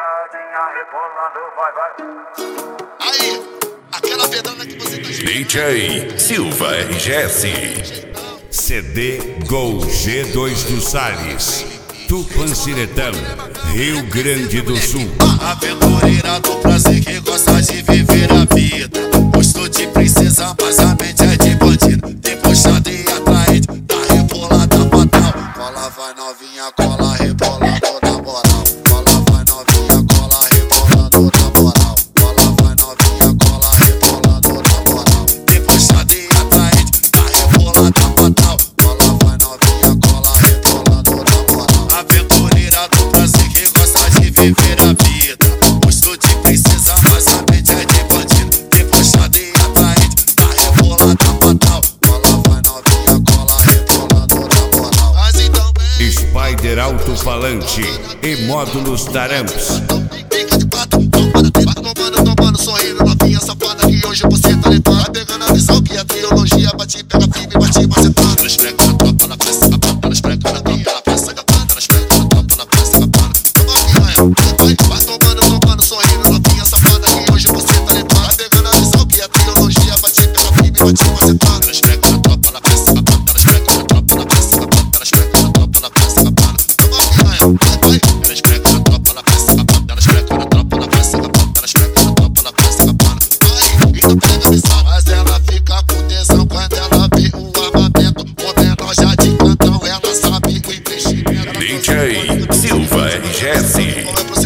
Puxadinha rebolando, vai, vai. Aí, aquela pedrada que você tá DJ Silva RGS. CD Gol G2 do Salles, Tupanciretão, Rio Grande do Sul. Aventureira do prazer que gosta de viver a vida. Gosto de princesa, mas a mente é de bandido. Tem puxada e atraente, tá rebolada fatal. Cola vai novinha, cola rebolando na moral. Cola vai novinha, cola rebolando na moral. Cola vai novinha, cola rebolando na moral. Tem puxada e atraente, tá rebolada fatal. Cola vai novinha, cola rebolando na moral. Aventureira do prazer que gosta de viver a vida. Gosto de princesa, mas a mente é de bandido. Tem puxada e atraente, tá rebolada fatal. Cola vai novinha, cola rebolando na moral. Mas então Spider Alto-Falante e Módulos Taramps. fica de quatro, tomando, sorrindo, novinha safada que hoje você tá levando. Vai pegando a visão que a trilogia bate, pega firme, bate, macetando. Elas pegam a tropa na festa, capando. Elas pegam a tropa na festa, capando. Elas pegam a tropa na festa, capando. Vai tomando, sorrindo, novinha safada que hoje você tá levando. Vai pegando a visão que a trilogia bate, pega firme, bate, macetando. Elas pegam a tropa na festa, capando. Elas pegam a tropa na festa, capando. Elas pegam a tropa na festa, capando. Elas pegam a tropa na festa, capando. Elas pegam a tropa na festa, capando. Elas pegam a tropa na festa, capando. Então pega a visão. Mas ela fica com tesão quando ela vê o armamento. Modelo já de cantão, ela sabe o investimento. DJ Silva RGS. Não é pro